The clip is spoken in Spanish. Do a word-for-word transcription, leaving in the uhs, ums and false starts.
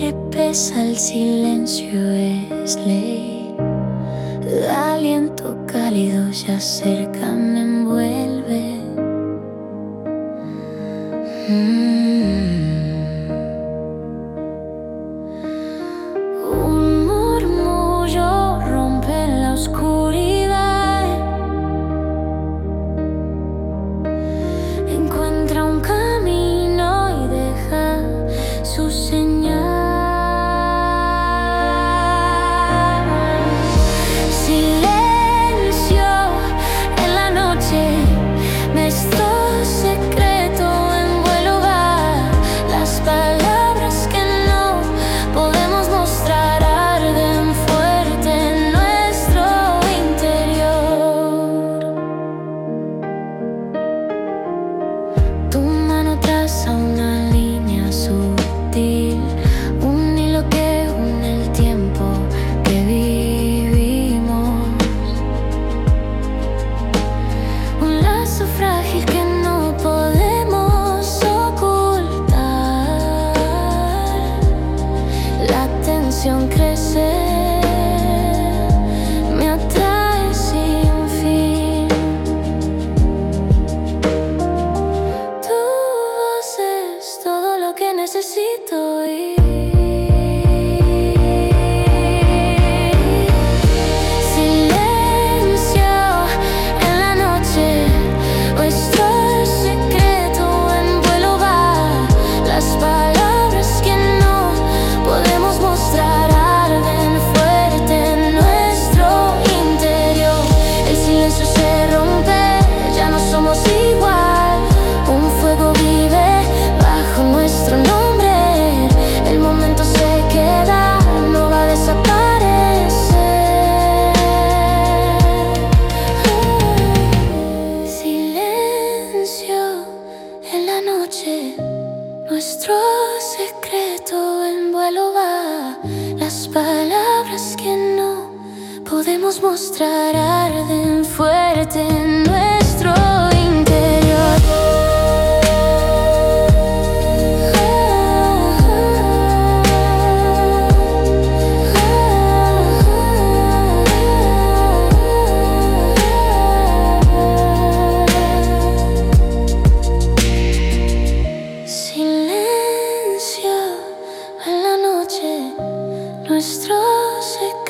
que pesa el silencio es ley. Aliento cálido ya cerca me envuelve. mm. Un murmullo rompe la oscuridad. Encuentra un camino y deja su señal. Silencio en la noche, nuestro secreto en vuelo va. Las palabras que no podemos mostrar arden fuerte en nuestro interior. Tu mano traza una línea sutil, un hilo que une el tiempo que vivimos, un lazo frágil que no podemos ocultar. La tensión crece, me atrae sin fin. Tu voz es todo lo que necesito oír. Silencio en la noche, nuestro secreto en vuelo va. Las palabras que no podemos mostrar arden fuerte en nuestro interior. El silencio se rompe, ya no somos igual. Un fuego vive bajo nuestro nombre. El momento se queda, no va a desaparecer. Silencio en la noche, nuestro secreto en vuelo va. Las palabras que no podemos mostrar arden fuerte en nuestro interior. Silencio en la noche, nuestro secreto